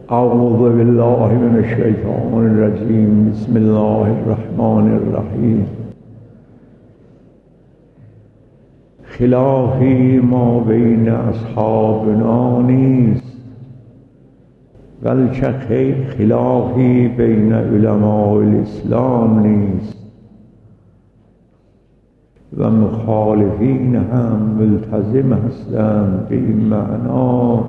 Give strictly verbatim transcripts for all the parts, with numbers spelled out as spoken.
اعوذ بالله من الشیطان الرجیم. بسم الله الرحمن الرحیم. خلافی ما بین اصحابنا نیست، بلکه خلافی بین علماء الاسلام نیست و مخالفین هم ملتزم هستند به این معنا،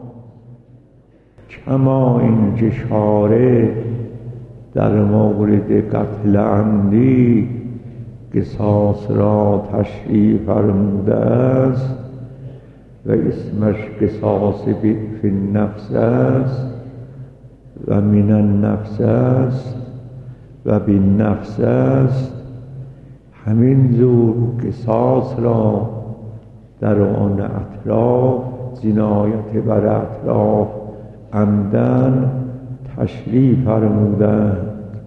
کما اینکه شارع در مورد قتل عمدی قصاص را تشریع فرموده است و اسمش قصاص فی النفس است و من النفس است و بالنفس است. همین زور قصاص را در آن اطراف، جنایت بر اطراف عمدن تشریع فرمودند.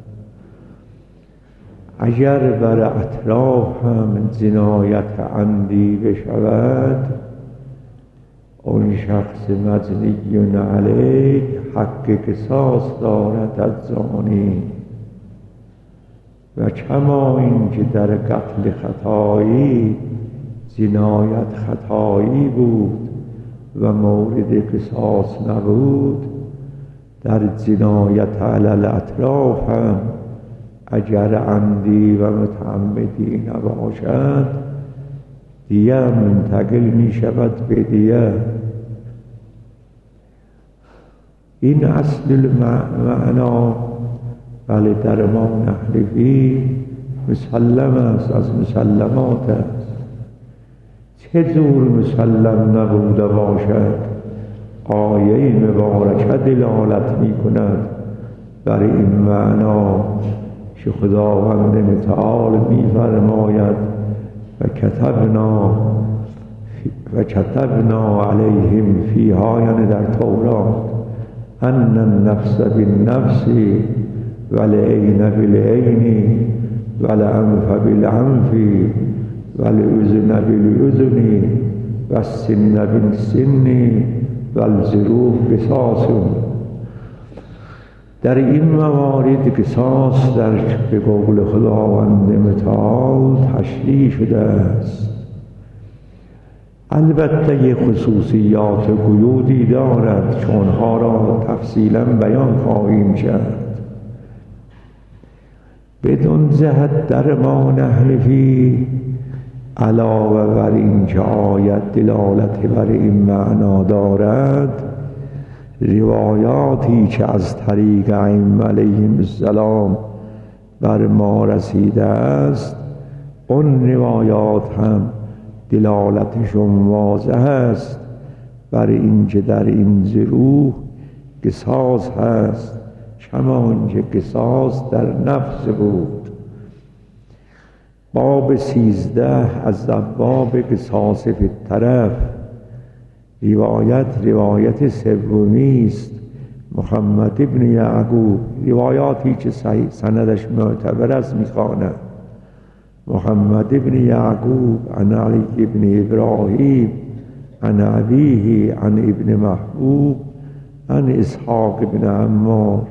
اگر بر اطراف هم جنایت عمدی بشود، اون شخص مجنی علیه حق قصاص دارد از زانی. و کما اینکه در قتل خطایی جنایت خطایی بود و مورد قصاص نبود، در جنایت علی الاطراف هم اگر عمدی و متعمدی نباشد، دیه منتقل می شود به دیه. این اصل معنا بله در ما نحرفی مسلم است، از مسلمات است. چه جور مسلم نبوده باشد، آیه مبارکه دلالت می کند بر این معنا که خداوند متعال می فرماید و کتبنا و کتبنا علیهم فیها، یعنی در تورات، ان النفس بالنفس والعین بالعین والانف بالانف والاذن بالاذن والسن بالسن والجروح قصاص. در این موارد قصاص در به قول خداوند متعال تشریع شده است. البته یه خصوصیات و قیودی دارد که آنها را تفصیلا بیان خواهیم کرد. بدون جهت در ما نحرفی علاوه بر این که آیت دلالت بر این معنا دارد، روایاتی که از طریق ائمه علیهم السلام بر ما رسیده است، اون روایات هم دلالتشون واضح است بر این که در این جروح قصاص هست، کما اینکه قصاص در نفس بود. باب سیزده از ابواب قصاص فی الطرف. روایت روایت سومی است، محمد ابن یعقوب، روایاتی که صحیح سندش معتبر است میخواند. محمد ابن یعقوب عن علی ابن ابراهیم عن ابیه عن ابن محبوب عن اسحاق ابن عمار.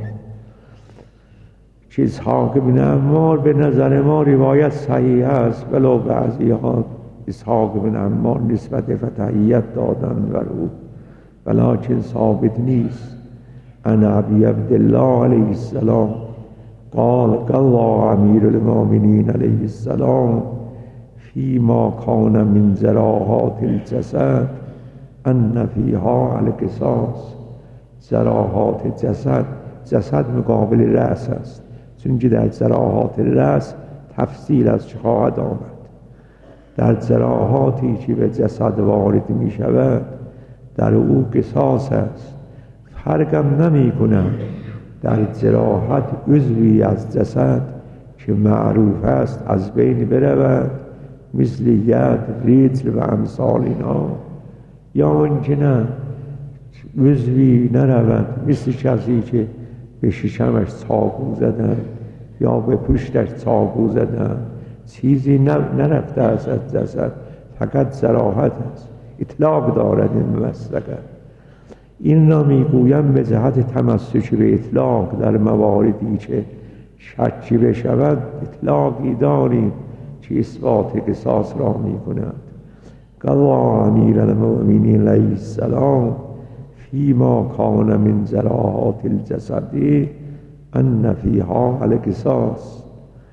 که اسحاق ابن عمار به نظر ما روایت صحیح است، ولو بعضی ها اسحاق ابن عمار نسبت فتحیت دادن بر او، ولکن ثابت نیست. عن ابی عبدالله علیه السلام قال قال امیر المؤمنین علیه السلام فیما کان من جراحات الجسد ان فیها القصاص. جراحات جسد، جسد مقابل رأس است، چون که در جراحات رأس تفصیل از چه خواهد آمد. در جراحاتی که به جسد وارد می شود در او قصاص است. فرقم نمی کنم در جراحت عضوی از جسد که معروف است از بین برود، مثل ید، ریتل و امثال اینا، یا اینکه نه عضوی نرود، مثل کسی که به ششمش چاقو زدن یا به پشتش چاقو زدن، چیزی نرفته است از جسد، فقط جراحت است. اطلاق دارد این مسلک. این را میگویم به جهت تمسک به اطلاق در مواردی که شکی بشود اطلاقی داریم که اثبات قصاص را میکند. قضى امیر المؤمنین علیه السلام فیما کان من جراحات الجسد ان فیها القصاص.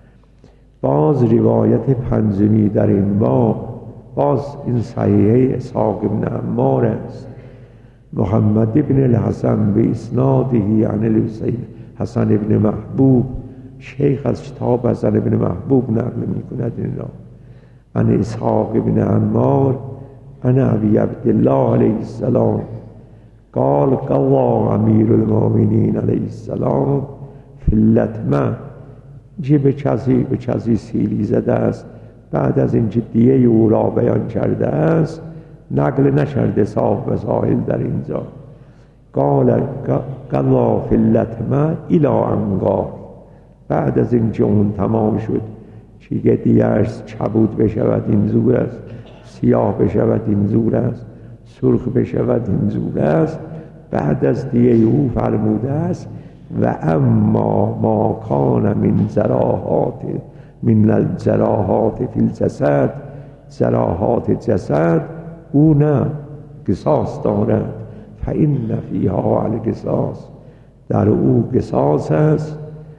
باز روایت پنجمی در این باب، باز این صحیحه اسحاق بن عمار است. محمد بن الحسن به اسناده عن حسن بن محبوب، شیخ از کتاب حسن بن محبوب نقل می کند این را، عن اسحاق بن عمار عن ابی عبدالله علیه السلام قال قضى امیر المؤمنین علیه السلام فی اللطمه. چه به کسی به کسی سیلی زده است بعد از این جدیه او را بیان کرده است، نقل نشرده صاحب وسائل در اینجا. قال قضى فی اللطمه الی انقال، بعد از این که اون تمام شد چیگه دیگرش چبود بشود این زور است، سیاه بشود این زور است، سرخ بشود این زور است، بعد از دیگه او فرموده است و اما ما کان من جراحات من الجراحات فی الجسد، جراحات جسد او نه قصاص دارد، فإن فیها القصاص، در او قصاص است،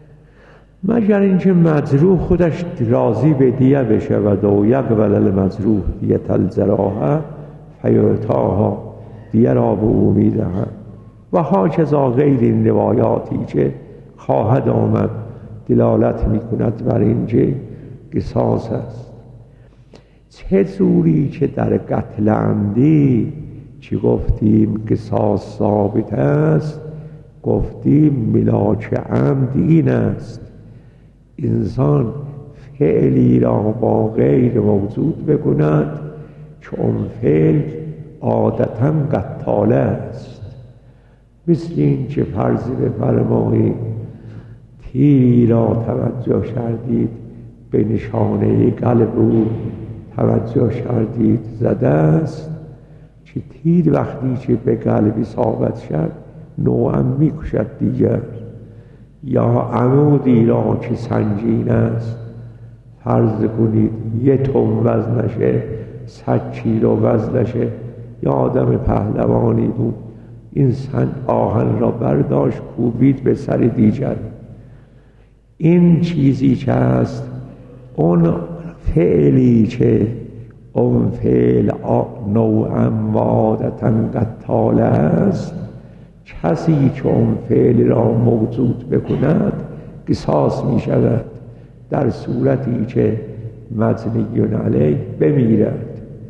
مگر اینکه مجروح خودش راضی به دیه بشود و یقبل المجروح دیت الجراحه فیعطاها، دیه را به او میدهد. و هاکذا غیر این روایاتی که خواهد آمد دلالت میکند بر اینکه قصاص است. چه جوری که در قتل عمدی چی گفتیم قصاص ثابت است، گفتیم ملاک عمد این است انسان فعلی را با غیر موجود بکند که اون فعل عادتا قتاله است. مثل این که فرضی بفرمایید تیری را توجه کردید به نشانه قلب او توجه کردید زده است، که تیر وقتی که به قلبی ثابت شد نوعا میکشد دیگر. یا عمودی را که سنگین است، فرض کنید یه تن وزنشه، صد کیلو وزنشه، یا آدم پهلوانی بود این سن آهن را برداشت کوبید به سر دیگر. این چیزی که هست اون فعلی که اون فعل نوعا و عادتا قتاله است، کسی که اون فعل را موجود بکند قصاص می شود، در صورتی که مجنی علیه بمیرد.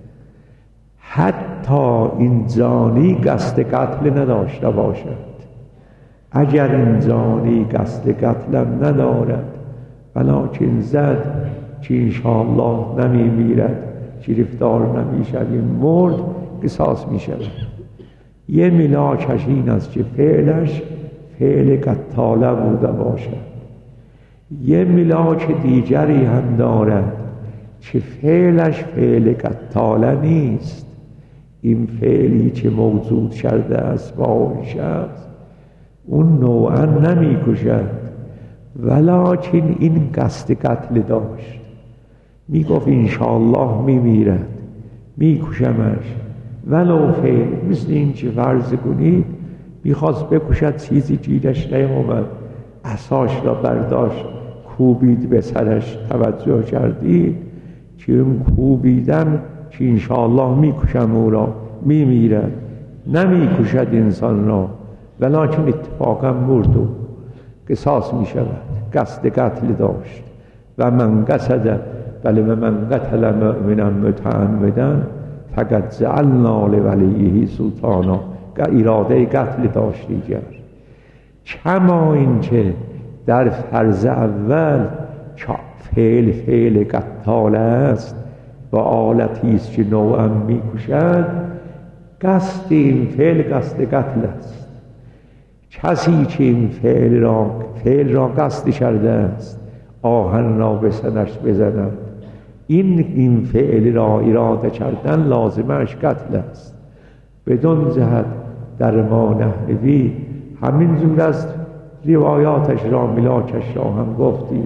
حتی این جانی قصد قتل نداشته باشد، اگر این جانی قصد قتلم ندارد ولکن زد که انشاءالله نمی میرد، گرفتار نمی شویم، مرد، قصاص می شود. یه ملاکش این است که فعلش فعل قتاله بوده باشد. یه ملاک دیگری هم دارد که فعلش فعل قتاله نیست، این فعلی که موجود شده است با اون شخص اون نوعا نمی کشد، ولکن این قصد قتل داشت، می گفت انشاءالله می میرد، می کشمش ولو فعل. مثل این که فرض کنید میخواست بکشد، چیزی گیرش نیامد، عصاش را برداشت کوبید به سرش، توجه کردید که اون کوبیدن که انشاءالله میکشم او را، میمیرد، نمیکشد انسان را، ولکن اتفاقا مرد و قصاص میشود، قصد قتل داشت. و من قصد بله و من قتل مؤمنا متعمدا فقد جعلنا لولیه سلطانا، اراده قتل داشت دیگر. کما این که در فرض اول فعل فعل قتال است و آلتی است که نوعا میکشد، قصد این فعل قصد قتل است. کسی که این فعل را فعل را قصد کرده است آهن را به سرش بزند، این این فعل را اراده کردن لازمش قتل است. بدون جهت در ما نحنفی، همین زور است روایاتش را ملاکش را هم گفتی.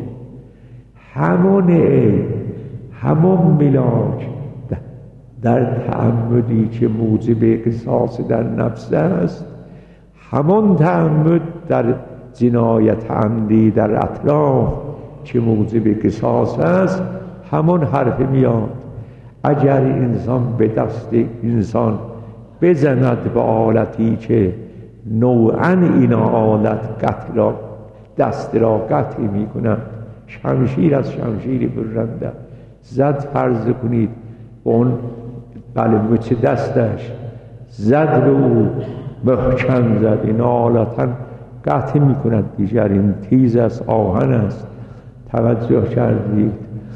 همون عیب، همون ملاک در تعمدی که موجب قصاص در نفس است، همون تعمد در جنایت عمدی در اطراف که موجب قصاص است، همون حرف میاد. اگر انسان به دست انسان بزند به آلتی که نوعاً این آلت قتل را دست را قطع می کند، شمشیر از شمشیر برنده زد، فرض کنید اون بله مچ دستش زد به او محکم زد، این آلتا قطع می کند دیگر، این تیز است، آهن است. توجه کردید؟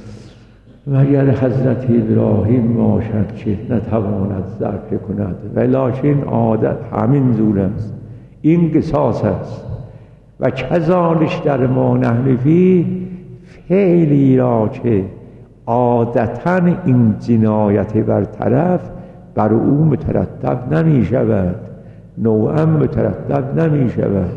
مگر حضرت ابراهیم باشد که نتواند ظرف کند، ولکن عادت همین زور است، این قصاص است. و کذالک در ما نحنفی، فعلی را که عادتاً این جنایت برطرف بر او مترتب نمی شود، نوعاً مترتب نمی شود،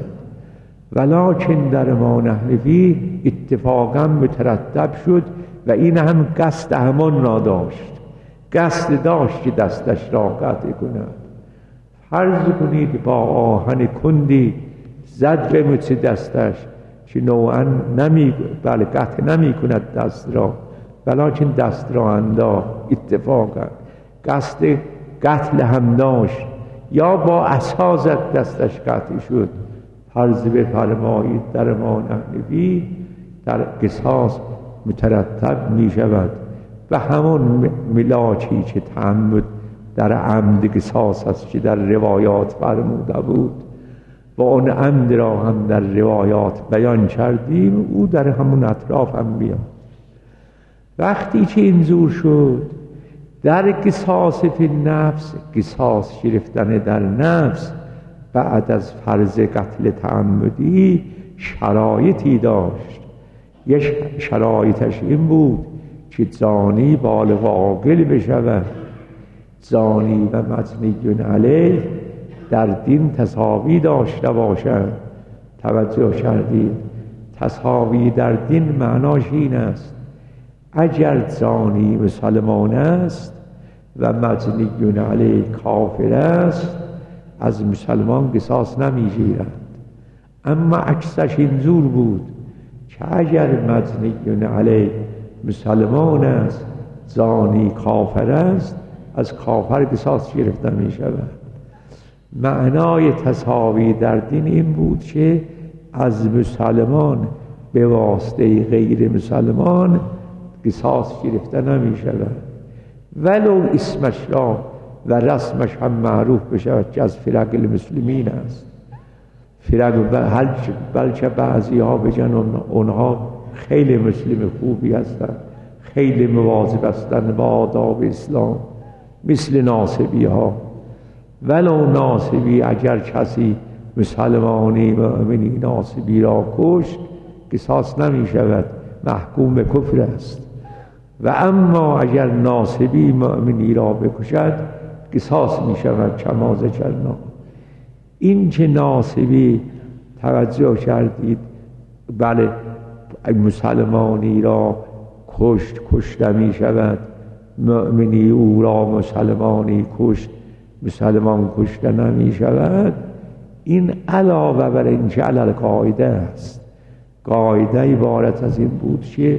ولکن در ما نحنفی اتفاقاً مترتب شد. و این هم قصد همان را داشت، قصد داشت که دستش را قطع کند. فرض کنید با آهن کندی زد به مچ دستش که نوعاً نمی بله قطع نمی کند دست را، ولکن دست را انداخت، اتفاقا قصد قتل هم داشت، یا با عصا زد دستش قطع شد. فرض بفرمایید در ما نحنفی در قصاص مترتب می شود و همون ملاکی که تعمد در عمد قصاص است که در روایات فرموده بود، و اون عمد را هم در روایات بیان کردیم، او در همون اطراف هم بیاد. وقتی که اینجور شد در قصاص فی نفس، قصاص گرفتن در نفس بعد از فرض قتل تعمدی شرایطی داشت. یک شرایطش این بود که زانی بالغ عاقل بشود، زانی و مجنی علیه در دین تساوی داشته باشند. توجه کردید؟ تساوی در دین معناش این است اگر زانی مسلمان است و مجنی علیه کافر است، از مسلمان قصاص نمی گیرند. اما عکسش اینجور بود که اگر مجنی علیه مسلمان است، زانی کافر است، از کافر قصاص گرفته می شود. معنای تساوی در دین این بود که از مسلمان به واسطه غیر مسلمان قصاص گرفته نمی شود، ولو اسمش را و رسمش هم معروف بشود که از فرق المسلمین است. فرق بلکه بعضی ها بگن اونها خیلی مسلم خوبی هستند، خیلی مواظب هستند با آداب اسلام، مثل ناصبی ها. ولو ناصبی اگر کسی مسلمانی مؤمنی ناصبی را کشت، قصاص نمی شود، محکوم به کفر است. و اما اگر ناصبی مؤمنی را بکشد، قصاص می شود کما ذکرنا. این که ناصبی، توجه کردید، بله مسلمانی را کشت کشته می شود، مؤمنی او را مسلمانی کشت مسلمان کشته نمی شود. این علاوه بر این که علی قاعده است. قاعده عبارت از این بود که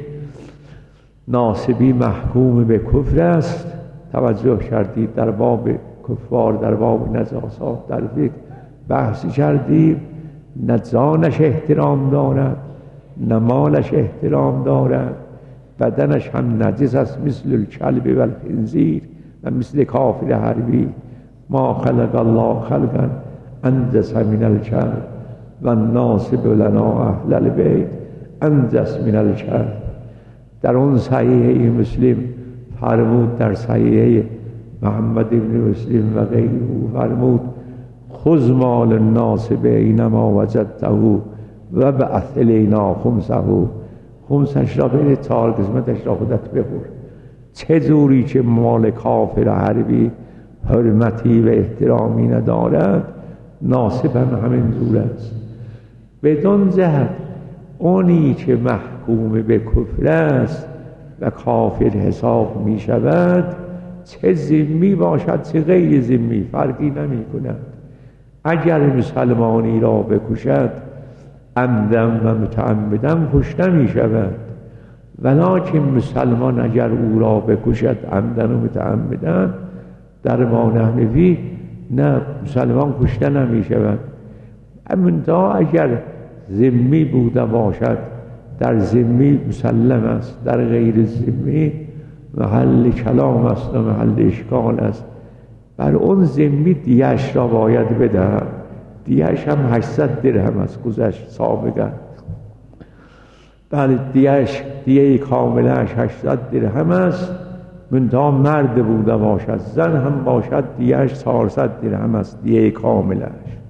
ناصبی محکوم به کفر است. توجه کردید؟ در باب کفار، در باب نجاسات در فقه بحثی کردیم. نه جانش احترام دارد، نه مالش احترام دارد، بدنش هم نجس است مثل الکلب و الخنزیر و مثل کافر حربی. ما خلق الله خلقا انجس من الکلب و الناصب لنا اهل البیت انجس من الکلب. در اون صحیحه مسلم فرمود، در صحیحه محمد بن مسلم و غیره فرمود خذ مال الناصب اینما وجدته و بعث الینا خمسه، خمسش را بین چهار قسمتش را خودت بخور. چه جوری که مال کافر حربی حرمتی و احترامی ندارد، ناصب هم همین زور است. بدون جهت اونی که محکوم به کفر است و کافر حساب می شود، چه ذمی باشد چه غیر ذمی فرقی نمی کند. اگر مسلمانی را بکشد عمدن و متعمدن کشته می شود، ولکن مسلمان اگر او را بکشد عمدن و متعمدن در ما نحنفی نه، مسلمان کشته نمی شود. امنتا اگر ذمی بوده باشد در ذمی مسلم است، در غیر ذمی محل کلام است و محل اشکال است. بر اون ذمی دیه‌اش را باید بدهد. دیه‌اش هم هشتصد درهم است گذشت سابقا. بله دیه‌اش دیه کاملش هشتصد درهم است، منتها مرد بوده باشد، زن هم باشد دیه‌اش چهارصد درهم است دیه کاملش.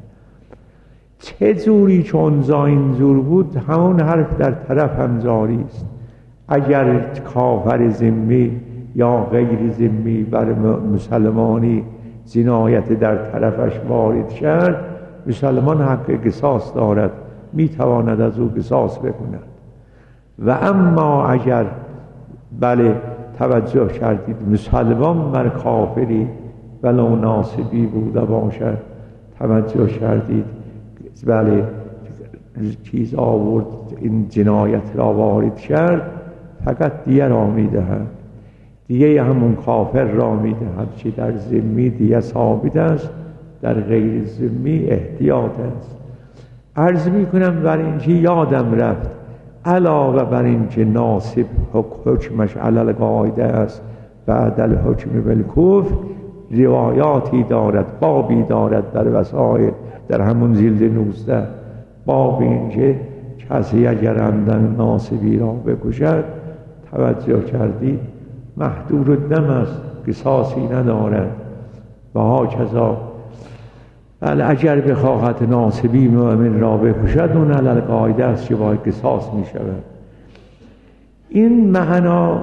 چه جوری چون زاین زور بود همون حرف در طرف هم جاری است. اگر کافر ذمی یا غیر ذمی بر مسلمانی جنایت در طرفش وارد شد، مسلمان حق قصاص دارد، میتواند از او قصاص بکند. و اما اگر بله توجه کردید مسلمان بر کافری ولو ناصبی بوده باشد، توجه کردید بله چیز آورد این جنایت را وارد کرد، فقط دیه را میدهد، دیه همون کافر را میدهد که در ذمی دیه ثابت است، در غیر ذمی احتیاط است. عرض میکنم بر اینکه یادم رفت علاوه بر اینکه ناصب حکمش علل قاعده است بعد الحکم بالکفر، روایاتی دارد، بابی دارد در وسائل در همون جلد نوزده، باب اینکه کسی اگر عمدن ناصبی را بکشد، توجه کردید محدور الدم است، قصاصی ندارد. و ها کذا بله اگر بخواهد ناصبی مؤمن را بکشد اون علل قاعده است که باید قصاص می شود. این معنا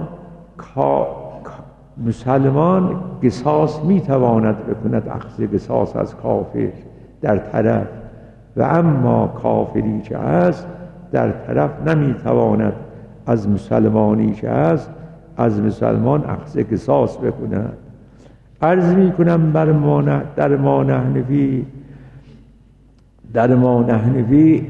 مسلمان قصاص می تواند بکند، اخذ قصاص از کافر در طرف، و اما کافری که است در طرف نمی تواند از مسلمانی که است از مسلمان اخذ قصاص بکند. عرض می کنم بر ما در ما نحنفی در ما نحنفی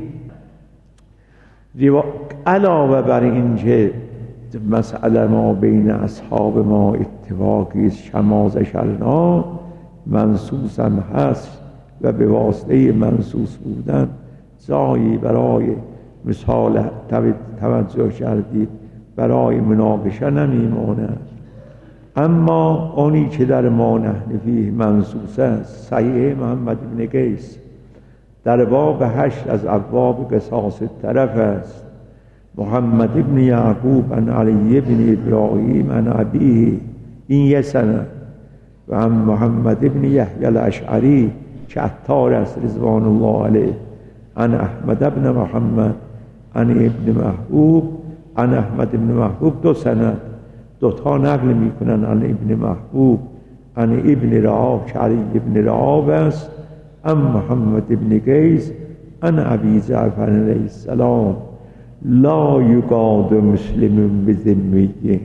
علاوه بر این که مسئله ما بین اصحاب ما اتفاقی است، شماز شلنا منصوص هم هست و به واسطه منصوص بودن جایی برای مثال توجه کردید برای مناقشه نمیماند. اما اونی که در ما نحنفی منصوص است صحیح محمد بن قیس در باب هشت از ابواب قصاص طرف است. محمد بن یعقوب عن علی بن ابراهیم عن ابیه، این یه سند. و هم محمد بن یحیی الاشعری که عطار است رضوان الله علیه، عن احمد بن محمد عن ابن محبوب عن احمد بن محبوب، دو سند دوتا نقل میکنن عن ابن محبوب عن ابن رعاب که علی ابن رعاب است، ام محمد ابن قیس عن ابی جعفر علیه السلام لا یقاد مسلم بذمیه،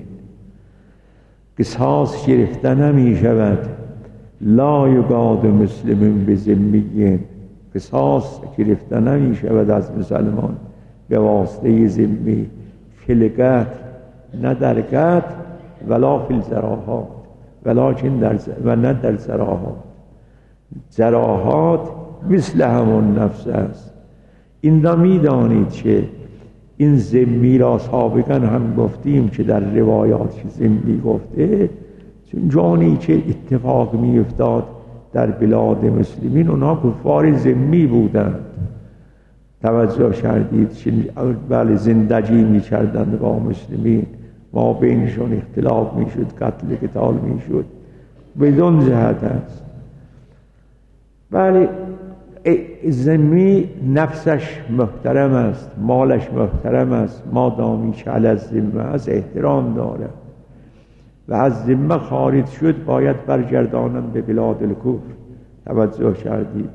قصاص گرفته نمی شود. لا یقاد مسلم بذمیه، قصاص گرفته نمی شود از مسلمان به واسطه ذمی، فلقت نه در قتل ولا فی الجراحات، ولکن در و نه در جراحات. جراحات مثل همون نفس است. این را میدانید که این ذمی را سابقا هم گفتیم که در روایات که ذمی گفته، چون جانی که اتفاق می افتاد در بلاد مسلمین اونها کفار ذمی بودند، توجه کردید که بله زندگی می کردند با مسلمین، ما بینشون اختلاف می شد، قتل قتال می شد، بدون جهت است. بله ذمی نفسش محترم است، مالش محترم است، ما دامی که علی الذمه از احترام دارد و از ذمه خارج شد باید برگردانند به بلاد الکفر. توجه کردید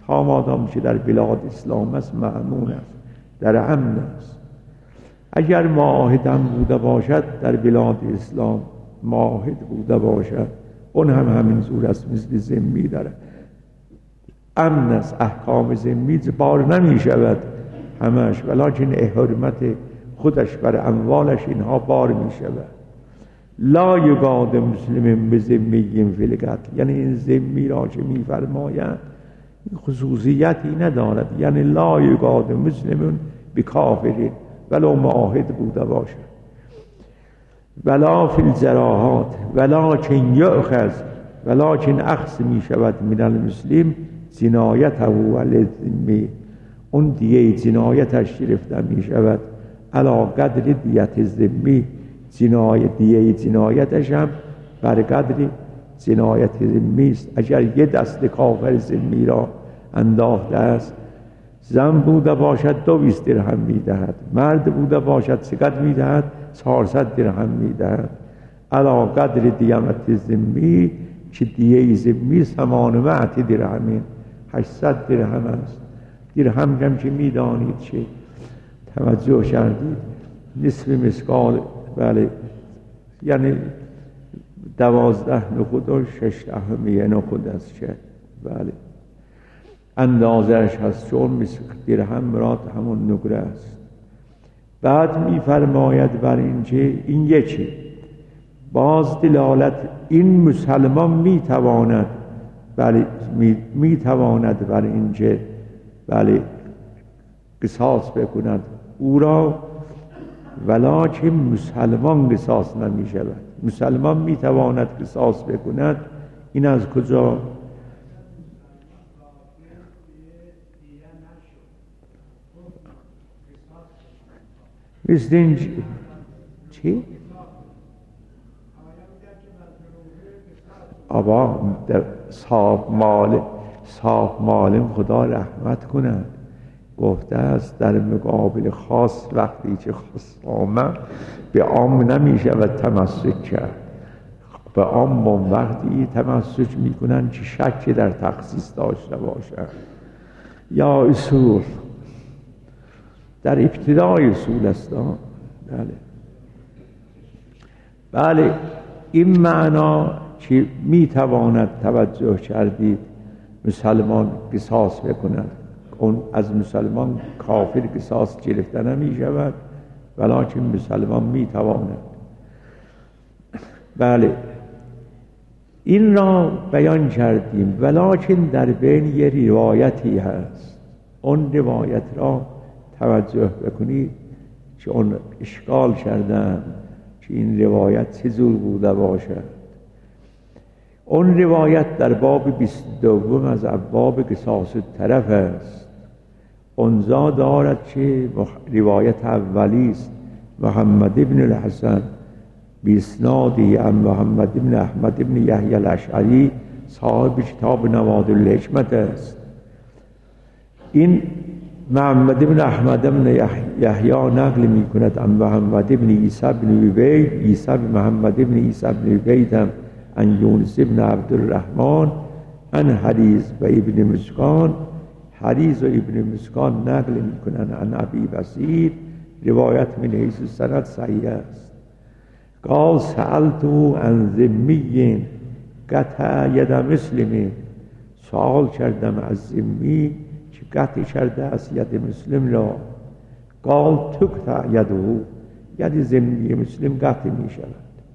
تا مادام که در بلاد اسلام است مأمون است، در امن است. اگر معاهدم بوده باشد در بلاد اسلام معاهد بوده باشد، اون هم همین زور است، مثل ذمی داره، امن است، احکام ذمی بار نمی شود همش، ولیکن حرمت خودش بر اموالش اینها بار می شود. لا یقاد مسلم به ذمی فی القتل، یعنی این ذمی را که می فرماید خصوصیتی ندارد، یعنی لا یقاد مسلم به کافر ولو معاهد بوده باشد. ولا فی الجراحات ولکن یؤخذ، ولکن اخذ می شود من المسلم جنایته و الذمی، اون دیه جنایتش گرفته می شود علا قدر دیت ذمی، جنایت دیه جنایتش هم بر قدر جنایت ذمی است. اگر یه دست کافر ذمی را انداخته است، زن بوده باشد دویست درهم میدهد، مرد بوده باشد چقدر میدهد؟ چهارصد درهم میدهد علا قدر دیت ذمی، که دیه ذمی ثمانمائة درهم، هشتصد درهم است. درهم هم که میدانید چه توجه کردید نصف مسقال، بله، یعنی دوازده نخود و شش دهمه نخود است که بله اندازهش هست، چون درهم مراد همون نقره است. بعد میفرماید بر اینکه این یکی باز دلالت این مسلمان میتواند، بله میتواند بر اینکه بله قصاص بکند او را، ولکن مسلمان قصاص نمی شود. مسلمان میتواند قصاص بکند، این از کجا؟ مثل این چی؟ آبا صاحب مال صاحب مالم خدا رحمت کند گفته است در مقابل خاص وقتی که خاص آمد به عام نمی شود تمسک کرد، به عام وقتی تمسک می کنند که شک در تخصیص داشته باشند. یا اصول در ابتدای اصول است. بله بله این معنا که می تواند توجه کردید مسلمان قصاص بکند، اون از مسلمان کافر قصاص گرفته نمی شود، ولیکن مسلمان می تواند. بله این را بیان کردیم، ولیکن در بین یه روایتی هست، اون روایت را توجه بکنید که اون اشکال کردن که این روایت چجور بوده باشد. اون روایت در باب بیست و دوم از ابواب قصاص الطرف است. اونجا دارد که روایت اولی است، محمد ابن الحسن باسنادی عن محمد ابن احمد ابن یحیی الاشعری صاحب کتاب نوادر الحکمت است. این محمد ابن احمد ابن یحیی نقل می کند عن محمد ابن عیسی ابن عبید، عیسی ابن محمد ابن عیسی ابن عبید هم عن یونس ابن عبدالرحمن عن حریز و ابن مسکان، حریز و ابن مسکان نقل می کنند عن ابی بصیر، روایت من حیث السند صحیح است. قال سألتو عن ذمی قطع ید مسلم، سوال کردم از ذمی که قطع کرده از ید مسلم را. قال تقطع یده، ید ذمی مسلم قطع می شود.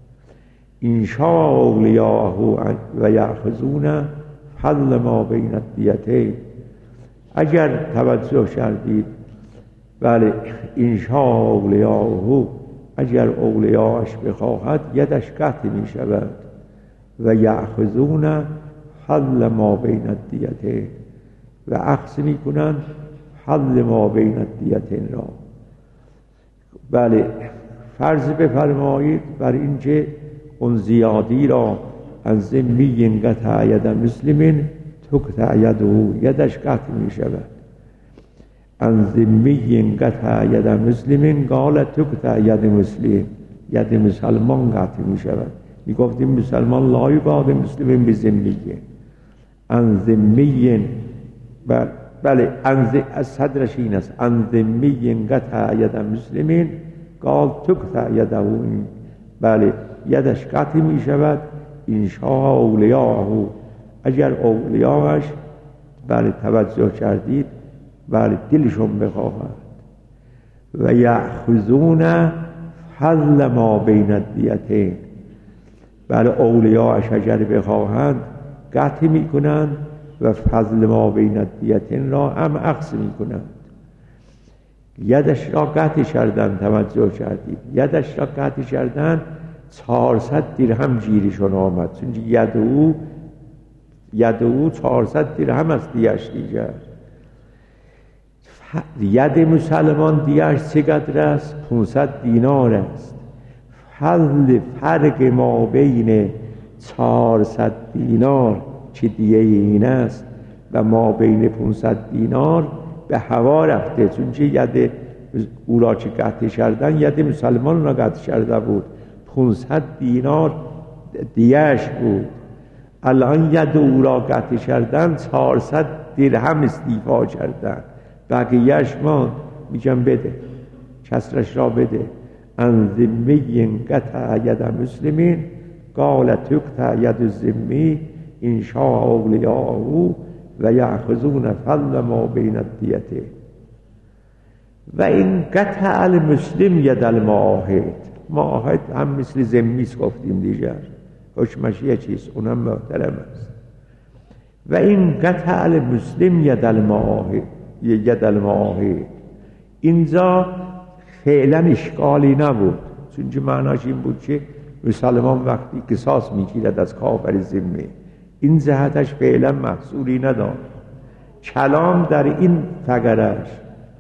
انشاء اولیاءه و یأخذون فضل ما بین الدیتین، اگر توجه کردید بله انشاء اولیاءه، اگر اولیاءش بخواهد یدش قطع می شود. و یأخذون فضل ما بین الدیتین، و اخذ می کنند فضل ما بین الدیتین را. بله فرض بفرمایید بر اینکه اون زیادی را از ذمی قطع ید مسلم تقطع یده، یدش قطع می شود. ان ذمی قطع ید مسلم قال تقطع ید مسلم، ید مسلمان قطع می شود. می گفتیم مسلمان لا یقاد مسلم به ذمی، ان ذمی بله بله از صدرش این است انزمی قطع ید مسلمین قال تقطع یده. بله یدش قطع می شود انشاء اولیاءه، اگر اولیاءش بله توجه کردید بله دلشون بخواهد. و یأخذون فضل ما بین الدیتین، بله اولیاءش اگر بخواهند قطع می کنند و فضل ما بین الدیتین را هم اخذ می کنند. یدش را قطع کردند، توجه کردید یدش را قطع کردند، چهارصد درهم گیرشون آمد، چون ید او ید او چهارصد درهم است دیش دیگر. ید مسلمان دیش چقدر است؟ پانصد دینار است. فضل فرق ما بین چهارصد دینار که دیه این است و ما بین پانصد دینار به هوا رفته، چون که ید او را که قطع کردن ید مسلمان را قطع کرده بود، پانصد دینار دیهش بود. الان ید او را قطع کردن چهارصد درهم استیفا کردن، بقیهش ما میگم بده، کسرش را بده. انزمی قطع ید مسلمین قال تقطع ید الذمی انشاء اولیاءه و یأخذون فضل ما بین الدیتین. و این قطع المسلم ید المعاهد، معاهد هم مثل ذمیست گفتیم دیگر، حکمش یه چیز اونم محترم است. و این قطع المسلم ید المعاهد ید المعاهد اینجا فعلا اشکالی نبود، چون که معناش این بود که مسلمان وقتی قصاص میگیرد از کافر ذمی، این جهتش فعلا محصولی ندارد. کلام در این فقرش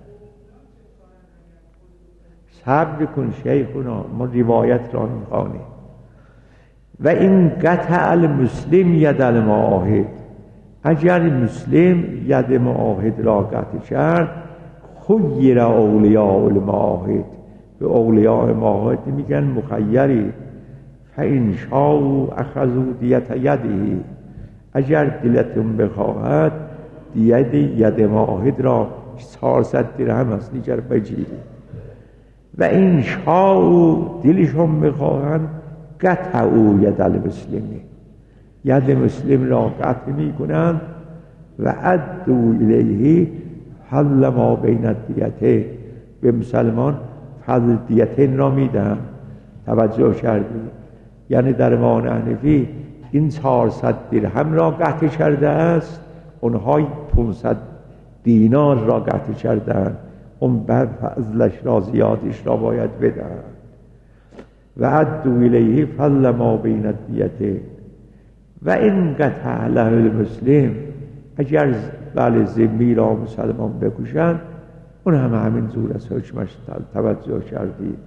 صبر کن شیخونا، ما روایت را میخوانیم. و این قطع المسلم ید المعاهد، اگر مسلم ید معاهد را قطع کرد، خیر اولیاء المعاهد، به اولیاء معاهد میگن مخیری. فإن شاءوا اخذوا دیت یده، اگر دلتون بخواهد دیت ید معاهد را چهارصد درهم است دیگر بگیرید. و این شاءوا دلشون بخواهند قطعوا ید المسلمین، ید مسلم را قطع می کنند. و ادوا الیه فضل ما بین الدیتین، به مسلمان فضل دیتین را می دهند. توجه کردید؟ یعنی در ایمان حنفی این چهارصد درهم را قطع کرده است، اونها پانصد دینار را قطع کردند، اون بعد فضلش را زیادش را باید بدهند. و ادوا الیه فضل ما بین الدیتین. و این قطع له المسلم، اگر بله ذمی را مسلمان بکشند، اون هم همین زور از حکمش توجه کردید.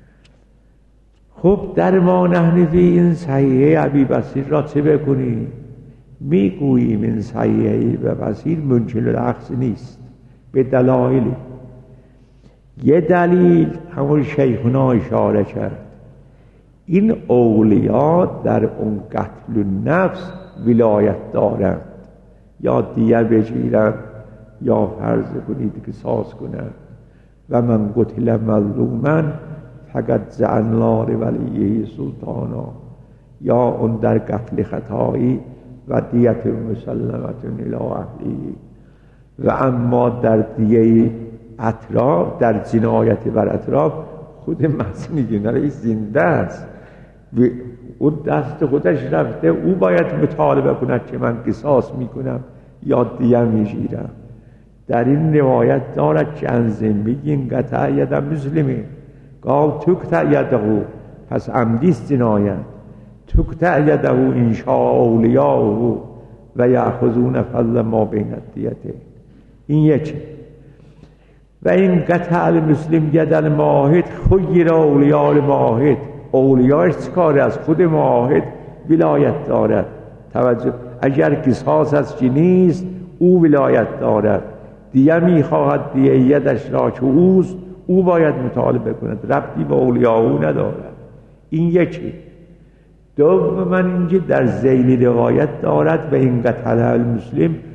خب در ما حنفی این صحیحه ابی بصیر را چه بکنیم؟ میگوییم این صحیحه ابی بصیر ممکن الاخذ نیست به دلایلی. یه دلیل همون شیخنا اشاره کرد، این اولیاء در اون قتل النفس ولایت دارند، یا دیه بگیرند یا فرض کنید که قصاص کنند. و من قتل مظلوما فقط جعلنا لولیه سلطانا، یا اون در قتل خطایی و دیت مسلمة الی اهله. و اما در دیه اطراف، در جنایت بر اطراف، خود مظلوم رئیس زنده است، اون دست خودش رفته، او باید مطالبه کند که من قصاص میکنم یا دیه میگیرم. در این روایت دارد که ان ذمی قطع ید مسلمین قال تقطع یده، پس عمدیست جنایت. تقطع یده انشاء اولیاءه و یأخذون فضل ما بین الدیتین. این یکی. و این قطع المسلم ید المعاهد خیر اولیاء المعاهد، اولیاءش کار از خود معاهد ولایت دارد. توجه، اگر قصاص از که نیست او ولایت دارد، دیه میخواهد دیه یدش را که اوست، او باید مطالبه کند، ربطی به اولیاء او ندارد. این یکی. دوم من اینجا در ذیل روایت دارد و این قتل المسلم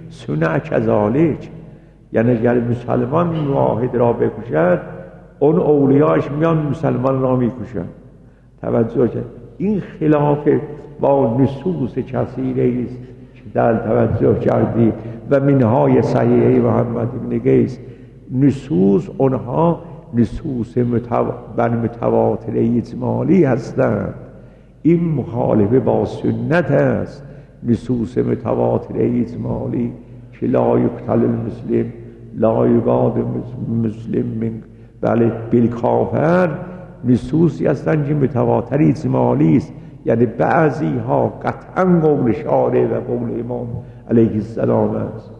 سنع کذالک، یعنی اگر مسلمان واحد را بکشد اون اولیاش میان مسلمان را میکشن. توجه کرد این خلاف با نصوص کثیره است که در توجه کردید و منهای صحیحه محمد بن قیس. نصوص اونها نصوص متو... بر متواتره اجمالی هستند. این مخالفه با سنت است. نصوص متواتره اجمالی که لا یقتل المسلم لا یقاد مسلم من بله بالکافر، نصوصی هستند که متواتر اجمالی است، یعنی بعضی ها قطعا قول شارع و قول امام علیه السلام است.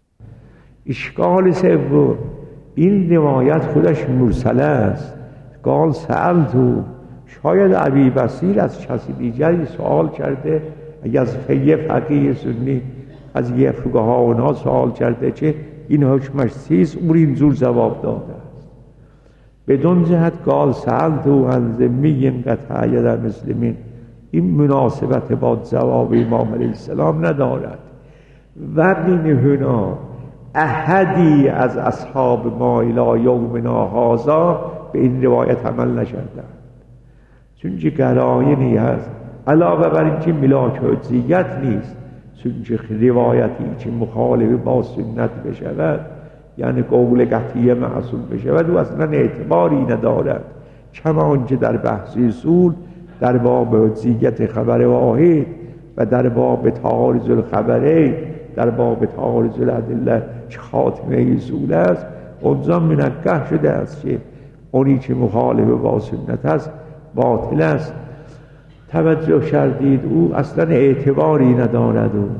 اشکال سوم، این روایت خودش مرسله است. قال سألتو، شاید ابی بصیر از کسی دیگری سوال کرده، اگر از یه فقیه سنی از یه فقها اونها سوال کرده که این حکمش چیست، او اینجور جواب داده است. بدون جهت قال سألتو عن ذمی قطع ید المسلمین، این مناسبت با جواب امام علیه السلام ندارد. و من هنا احدی از اصحاب ما الی یومنا هذا به این روایت عمل نکردند، چون که قرائنی هست علاوه بر اینکه ملاک حجیت نیست، چون که روایتی که مخالف با سنت بشود یعنی قول قطعی معصوم بشود و اصلا اعتباری ندارد. کما آنکه در بحث اصول در باب حجیت خبر واحد و در باب تعارض الخبرین، در باب تعارض الادله که خاتمه اصول است، اونجا منقح شده است که اونی که مخالف با سنت است باطل است. توجه کردید او اصلا اعتباری ندارد. او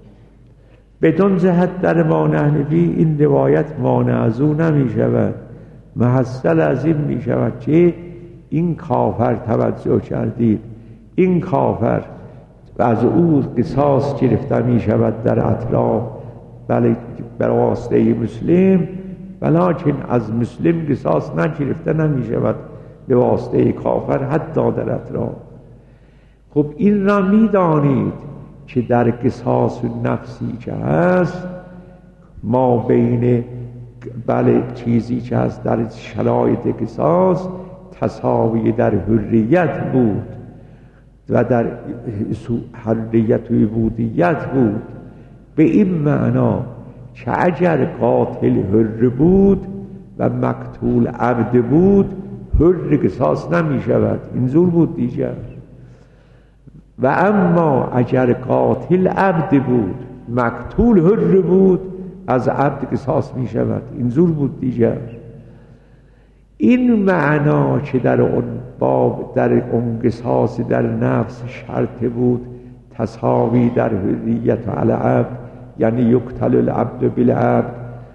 بدون جهت در ما نحنفی این روایت مانع از او نمی شود، محصل از این می شود که این کافر، توجه کردید، این کافر از او قصاص گرفته می شود در اطراف، بله بر واسطه مسلم، ولیکن از مسلم قصاص نگرفته نمی شود به واسطه کافر حتی در اطراف. خب این را می دانید که در قصاص نفسی که هست ما بین بله چیزی که هست در شرایط قصاص تساوی در حریت بود و در حریت و عبودیت بود، به این معنا که اگر قاتل حر بود و مقتول عبد بود حر قصاص نمی شود، اینجور بود دیگر. و اما اگر قاتل عبد بود مقتول حر بود از عبد قصاص می شود، اینجور بود دیگر. این معنا که در اون باب در اون قصاص در نفس شرط بود تساوی در حریت علی عبد، یعنی یقتل العبد بالعبد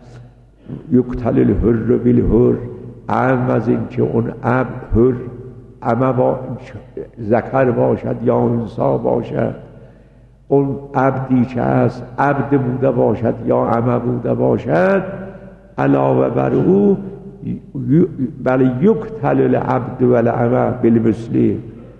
یقتل الحر بالحر، اعم از این که اون عبد حر اما با ذکر باشد یا انثی باشد، اون عبدی که هست عبد بوده باشد یا اما بوده باشد، علاوه بر او بل یقتل العبد والعمه بالمسلم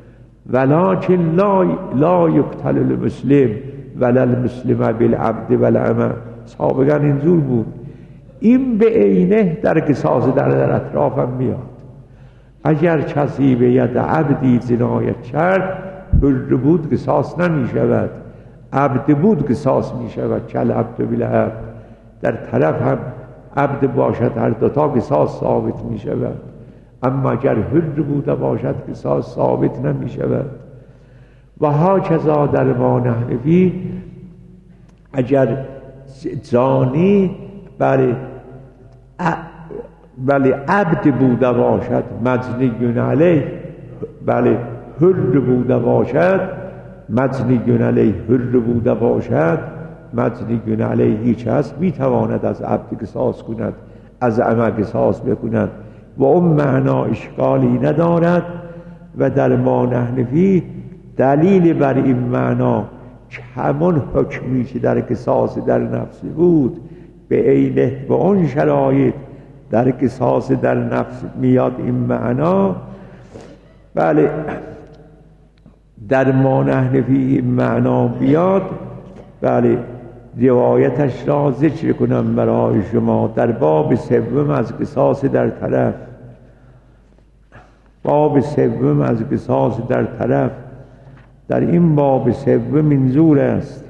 ولکن لا لا یقتل المسلم ولا المسلم بالعبد والعمه. سابقا اینجور بود. این به عینه در قصاص در, در اطراف هم میاد. اگر کسی به ید عبدی جنایت کرد حر بود قصاص نمی شود، عبد بود قصاص می شود. کل عبد بالعبد، در طرف هم عبد باشد هر دوتا قصاص ثابت می شود، اما اگر حر بوده باشد قصاص ثابت نمی شود. و ها کذا در ما نحنفی اگر زانی بله بله عبد بوده باشد مجنی علیه، بله حر بوده باشد مجنی علیه، حر بوده باشد مجنی علیه هیچ هست میتواند از عبد قصاص کند، از عمه قصاص بکند و اون معنا اشکالی ندارد. و در ما نحنفی دلیل بر این معنا که همون حکمی که در قصاص در نفس بود به عینه به اون شرایط در قصاص در نفس میاد این معنا، بله در ما نحنفی این معنا بیاد، بله روایتش را ذکر کنم برای شما. در باب سوم از قصاص در طرف، باب سوم از قصاص در طرف، در این باب سوم منظور است.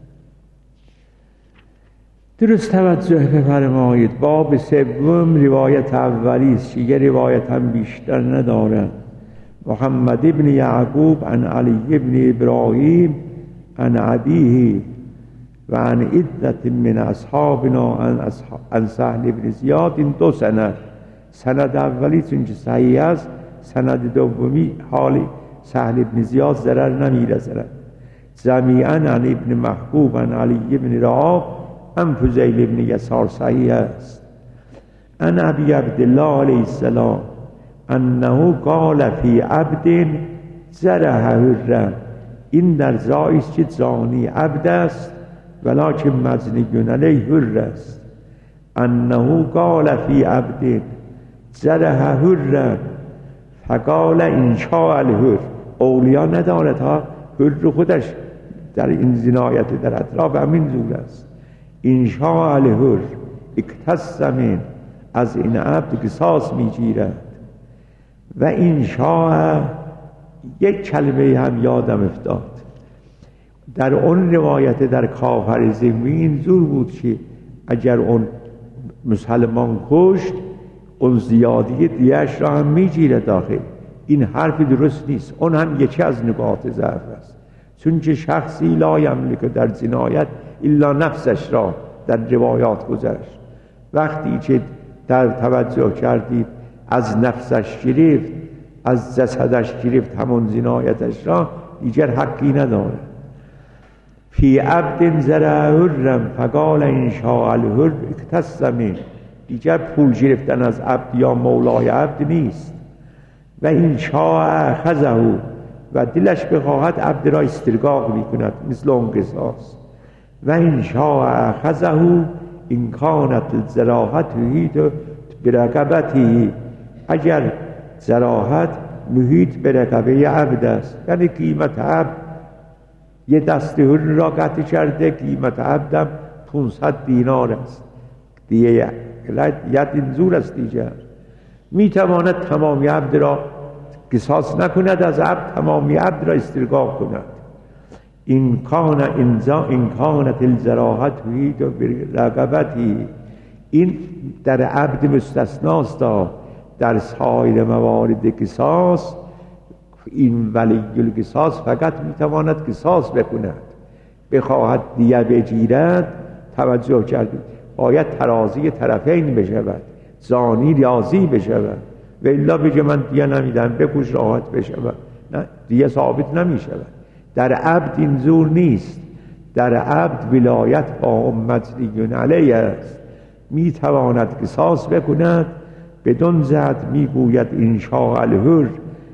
درست توجه بفرمایید. باب سوم روایت اولی است، یه روایت هم بیشتر نداره. محمد ابن یعقوب عن علی ابن ابراهیم عن ابیه و عن عدت من اصحابنا عن سهل ابن زیاد. این دو سند، سند اولی چون صحیح است، سند دومی حال سهل ابن زیاد ضرر نمی‌رسد. جمیعاً عن ابن محبوب عن علی ابن رعاب عن فضیل ابن یسار صحیح است. عن ابی عبدالله علیه السلام انه قال فی عبد جرح حرا. این در جایی است که زانی عبد است ولکن مزنی علیه حر است. انه قال فی عبد جرح حرا فقال ان شاء الحر. اولیا ندارد ها، حر خودش در این جنایت در اطراف همین زور است. ان شاء الحر اکتس من، از این عبد قصاص میگیرد. و ان شاء، یک کلمه هم یادم افتاد در اون روایت در کافر ذمه، این زور بود که اگر اون مسلمان کشت اون زیادی دیش را هم میگیره داخل. این حرف درست نیست. اون هم یکی از نکات ضعف است، چون که شخصی لا یملک در جنایت الا نفسش را در روایات گذشت. وقتی که در توجه کردید از نفسش گرفت، از جسدش گرفت همون جنایتش را، دیگر حقی نداره. فی عبد زرع حرم فقال ان شاء الحر اکتس من، دیگر پول گرفتن از عبد یا مولای عبد نیست. و ان شاء اخذه، و دلش بخواهد عبد را استرقاق میکند مثل اون قصاص. و ان شاء اخذه ان کانت الجراحت تحیط برقبته، اگر جراحت محیط به رقبه عبد است، یعنی قیمت عبد یه دست حر را قطع کرده، قیمت عبدم پانصد دینار است دیگه، ید اینزور است دیگر. میتواند تمامی عبد را قصاص نکند از عبد، تمامی عبد را استرقاق کند. این کان انزا این کانت الجراحت تحیط برقبته، این در عبد مستثناست. در سایر موارد قصاص این ولی القصاص فقط میتواند قصاص بکند. بخواهد دیه بگیرد، توجه کردید، باید ترازی طرفین بشود، زانی ریاضی بشود، و الا بگه من دیه نمیدم بکش راحت بشود، نه، دیه ثابت نمیشود. در عبد این زور نیست. در عبد ولایت با امت لیون علیه است، میتواند قصاص بکند. بدون زد میگوید ان شاء الحر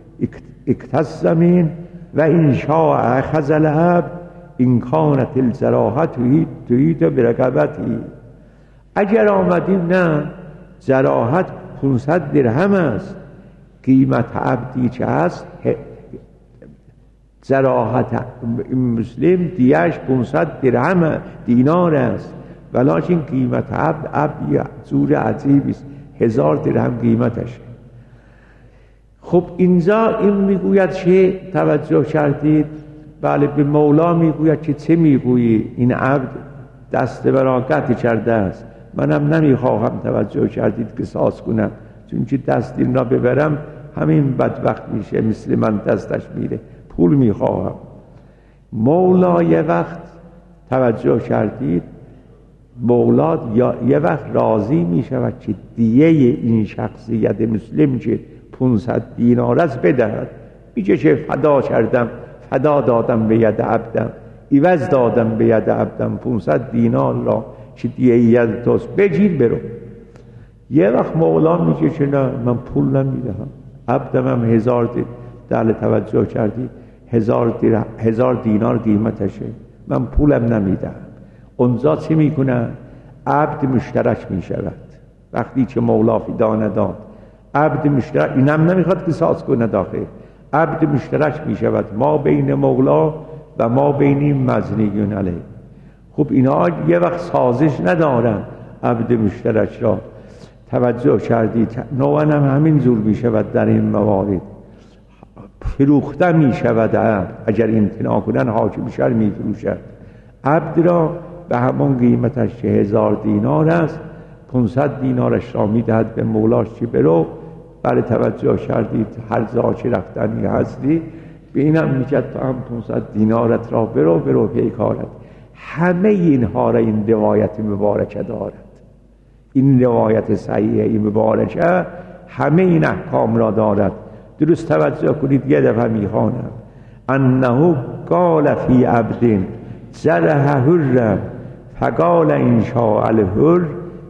اکتس من و ان شاء اخذ العبد ان کانت الجراحت تحیط برقبته. اگر آمدیم نه جراحت پانصد درهم است، قیمت عبدی چه است، جراحت مسلم دیش پانصد درهم دینار است، ولیکن قیمت عبد عبدی زور عجیبی است، هزار درهم قیمتش. خب اینجا این میگوید چه، توجه کردید؟ بله، به مولا میگوید که چه میگویی؟ این عبد دست برا قطع کرده است، منم نمیخواهم، توجه کردید، قصاص کنم، چون که دست این را ببرم همین بدبخت میشه، مثل من دستش میره، پول میخواهم. مولا یه وقت، توجه کردید، مولا یا یه وقت راضی می شود که دیه این شخصیت مسلم که پانصد دینار است بدهد. میگه که فدا کردم، فدا دادم به ید عبدم، عوض دادم به ید عبدم پانصد دینار را که دیه ید توست، بگیر برو. یه وقت مولا میگه که نه، من پول نمیدهم، عبدم هم هزار دینار، دل توجه کردی، هزار, هزار دینار قیمتشه، من پولم نمیدهم. اونجا چی میکنه؟ عبد مشترک میشود. وقتی که مولا فدا نداد، عبد مشترک، اینم نمیخواد قصاص کنه داخل، عبد مشترک میشود ما بین مولا و ما بین مزنیون علیه. خب اینا یه وقت سازش ندارن عبد مشترک را. توجه کردید نوعا هم همین زور می شود در این موارد، فروخته می شود عبد. اگر امتناع کنن حاکم شهر می فروشد عبد را به همان قیمتش که هزار دینار است، پانصد دینارش را می دهد به مولاش چی برو. برای توجه کردید هر زاچی رفتنی هستی به اینم میگد تو هم پانصد دینارت را برو برو پیکارت. همه اینها را این روایت مبارکه دارد، این روایت صحیحه این مبارکه همه این احکام را دارد. درست توجه کنید یه دفعه میخوانم انه قال فی عبد زرح حر فقال ان شاء الحر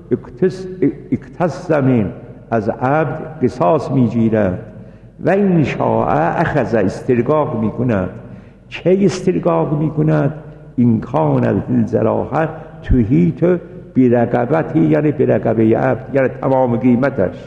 اکتس من، از عبد قصاص میگیرد و ان شاء اخذ استرقاق میکند. چه استرقاق میکند؟ این کان الزراحه تحیط برقبتی، یعنی برقبه عبد، یعنی تمام قیمتش.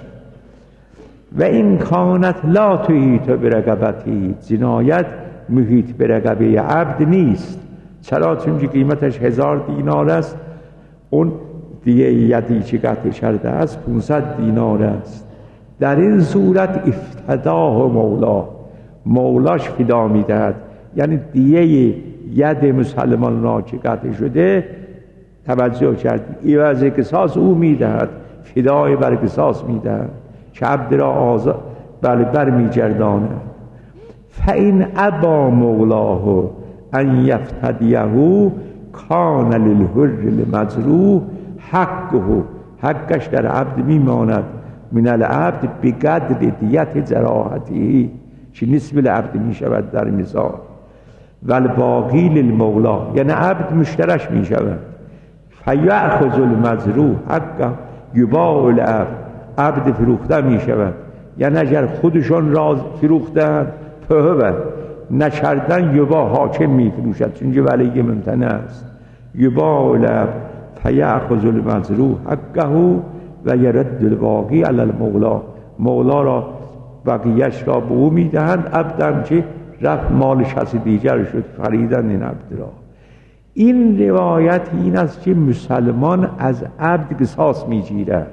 و این کانت لا تحیط برقبتی، جنایت محیط برقبه عبد نیست. چرا؟ چون قیمتش هزار دینار است، اون دیگه یدی که قطع شده است پانصد دینار است. در این صورت افتداه مولا، مولاش فدا میدهد، یعنی دیگه ید مسلمان را که قطع شده توجه کرد عوض قصاص او میدهد، فدای بر قصاص میدهد که عبد را آزاد بر بر میگرداند. فین ابا مولاه ان یفتدیه کان للحر المجروح حقه، حقش در عبد میماند من العبد بقدر دیت جراحتی، که نسب العبد میشود در مثال. والباقی للمولا، یعنی عبد مشترش میشود. فیأخذ المجروح حقه یباع العبد، عبد فروخته میشود. یعنی اگر خودشون راز فروختن فهوه نکردن یباع، حاکم میفروشد چون ولی ممتنع است. یباع العبد فیأخذ المجروح حقه و یرد الباقی علی المولا، مولا را بقیهش را به او میدهند. عبدم که رفت مال شخص دیگر شد، خریدن این عبد را. این روایت این است که مسلمان از عبد قصاص میگیرد،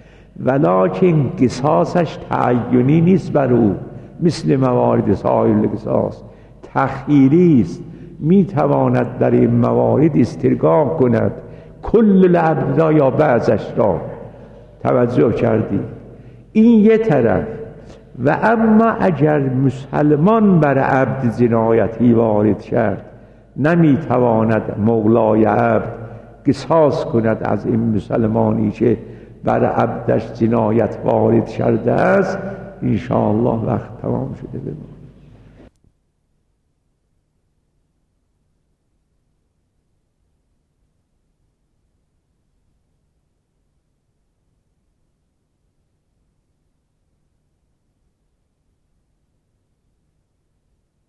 ولکن قصاصش تعینی نیست بر او، مثل موارد سایر قصاص تخییری است. میتواند در این موارد استرقاق کند کل العبد را یا بعضش را. توجه کردی؟ این یه طرف. و اما اگر مسلمان بر عبد جنایتی وارد کرد، نمیتواند مولای عبد قصاص کند از این مسلمانی که بر عبدش جنایت وارد کرده است. انشاءالله وقت تمام شده. بمون